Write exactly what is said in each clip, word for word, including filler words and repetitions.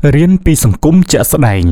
រៀនពីសង្គមជាក់ស្ដែង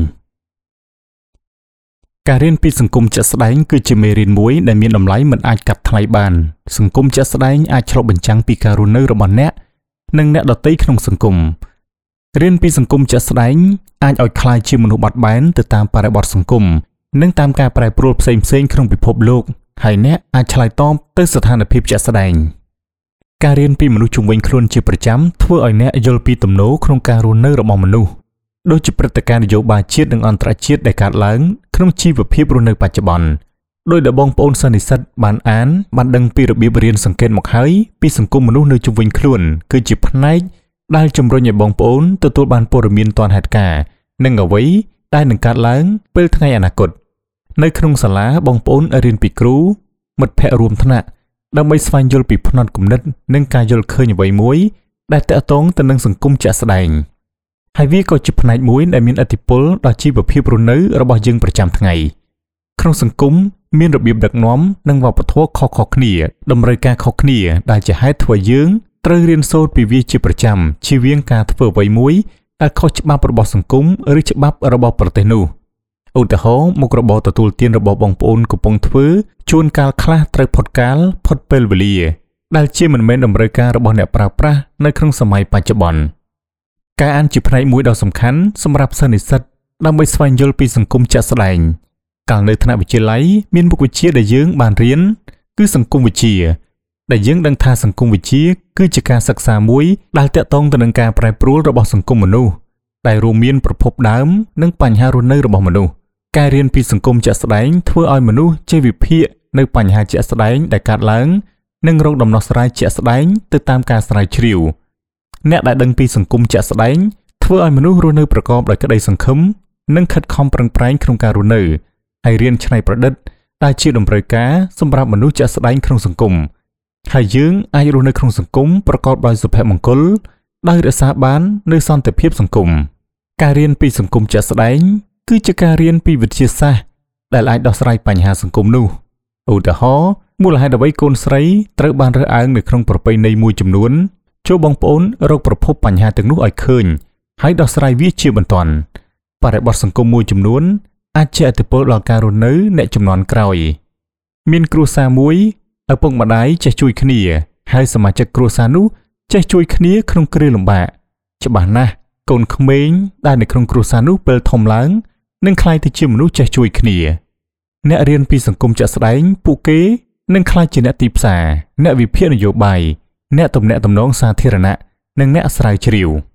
ការរៀនពីសង្គមជាក់ស្ដែងគឺជាមេរៀនមួយដែលមានតម្លៃមិនអាចកាត់ថ្លៃបានសង្គមជាក់ស្ដែងអាចឆ្លុះបញ្ចាំងពីការរស់នៅរបស់អ្នកនិងអ្នកដទៃក្នុងសង្គមរៀនពីសង្គមជាក់ស្ដែងអាចឲ្យក្លាយជាមនុស្សបត់បែនទៅតាមបរិបទសង្គមនិងតាមការប្រែប្រួលផ្សេងៗក្នុងពិភពលោកហើយអ្នកអាចឆ្លើយតបទៅស្ថានភាពជាក់ស្ដែងការរៀនពីមនុស្សជុំវិញខ្លួនជាប្រចាំធ្វើឲ្យអ្នកយល់ពីទំនោរក្នុងការរស់នៅរបស់មនុស្សដូចជាព្រឹត្តិការណ៍នយោបាយជាតិនិងអន្តរជាតិដែលកើតឡើងក្នុងជីវភាពរស់នៅបច្ចុប្បន្នដោយដែលបងប្អូនសិស្សនិស្សិតបានអានបានដឹងពីរបៀបរៀនសង្កេតមកហើយពីសង្គមមនុស្សនៅជុំវិញខ្លួនគឺជាផ្នែកដែលជំរុញឲ្យបងប្អូនទទួលបានព័ត៌មានទាន់ហេតុការណ៍និងអ្វីដែលនឹងកើតឡើងពេលថ្ងៃអនាគតនៅក្នុងសាលាបងប្អូនរៀនពីគ្រូមិត្តភ័ក្តិរួមថ្នាក់ដើម្បីស្វែងយល់ពីផ្នត់គំនិតនិងការយល់ឃើញអ្វីមួយដែលទាក់ទងទៅនឹងសង្គមជាក់ស្ដែងហើយវាក៏ជាផ្នែកមួយដែលមានឥទ្ធិពលដល់ជីវភាពរស់នៅរបស់យើងប្រចាំថ្ងៃក្នុងសង្គមមានរបៀបដឹកនាំនិងវប្បធម៌ខុសៗគ្នាតម្រូវការខុសគ្នាដែលជាហេតុធ្វើយើងត្រូវរៀនសូត្រពីវាជាប្រចាំជៀសវាងការធ្វើអ្វីមួយដែលខុសច្បាប់របស់សង្គមឬច្បាប់របស់ប្រទេសនោះឧទាហរណ៍មុខរបរទទួលទានរបស់បងប្អូនកំពុងធ្វើជួនកាលខ្លះត្រូវផុតកាលផុតពេលវេលាដែលជាមិនមែនតម្រូវការរបស់អ្នកប្រើប្រាស់នៅក្នុងសម័យបច្ចុប្បន្នការអានជាផ្នែកមួយដ៏សំខាន់សម្រាប់សិស្សនិស្សិតដើម្បីស្វែងយល់ពីសង្គមជាក់ស្ដែងកាលនៅថ្នាក់វិទ្យាល័យមានមុខវិជ្ជាដែលយើងបានរៀនគឺសង្គមវិទ្យាដែលយើងដឹងថាសង្គមវិទ្យាគឺជាការសិក្សាមួយដែលទាក់ទងទៅនឹងការប្រែប្រួលរបស់សង្គមមនុស្សដែលរួមមានប្រភពដើមនិងបញ្ហារស់នៅរបស់មនុស្សការរៀនពីសង្គមជាក់ស្ដែងធ្វើឲ្យមនុស្សចេះវិភាគនៅបញ្ហាជាក់ស្ដែងដែលកើតឡើងនិងរកដំណោះស្រាយជាក់ស្ដែងទៅតាមការស្រាវជ្រាវអ្នកដែលដឹងពីសង្គមជាក់ស្ដែងធ្វើឲ្យមនុស្សរស់នៅប្រកបដោយក្តីសង្ឃឹមនិងខិតខំប្រឹងប្រែងក្នុងការរស់នៅហើយរៀនច្នៃប្រឌិតដែលជាតម្រូវការសម្រាប់មនុស្សជាក់ស្ដែងក្នុងសង្គមហើយយើងអាចរស់នៅក្នុងសង្គមប្រកបដោយសុភមង្គលដោយរក្សាបាននូវសន្តិភាពសង្គមការរៀនពីសង្គមជាក់ស្ដែងគឺជាការរៀនពីវិទ្យាសាស្ត្រដែលអាចដោះស្រាយបញ្ហាសង្គមនោះឧទាហរណ៍មូលហេតុអ្វីកូនស្រីត្រូវបានរើសអើងនៅក្នុងប្រពៃណីមួយចំនួនចូលបងប្អូនរកប្រភពបញ្ហាទាំងនោះឲ្យឃើញហើយដោះស្រាយវាជាបន្ទាន់បរិបទសង្គមមួយចំនួនអាចជះឥទ្ធិពលដល់ការរស់នៅអ្នកជំនាន់ក្រោយមានគ្រួសារមួយឪពុកម្ដាយចេះជួយគ្នាហើយសមាជិកគ្រួសារនោះចេះជួយគ្នាក្នុងគ្រាលំបាកច្បាស់ណាស់កូនក្មេងដែលនៅក្នុងគ្រួសារនោះពេលធំឡើងនឹងក្លាយទៅជាមនុស្សចេះជួយគ្នាអ្នករៀនពីសង្គមជាក់ស្ដែងពួកគេនឹងក្លាយជាអ្នកទីផ្សារអ្នកវិភាគនយោបាយអ្នកទំនាក់ទំនងសាធារណៈនិងអ្នកស្រាវជ្រាវ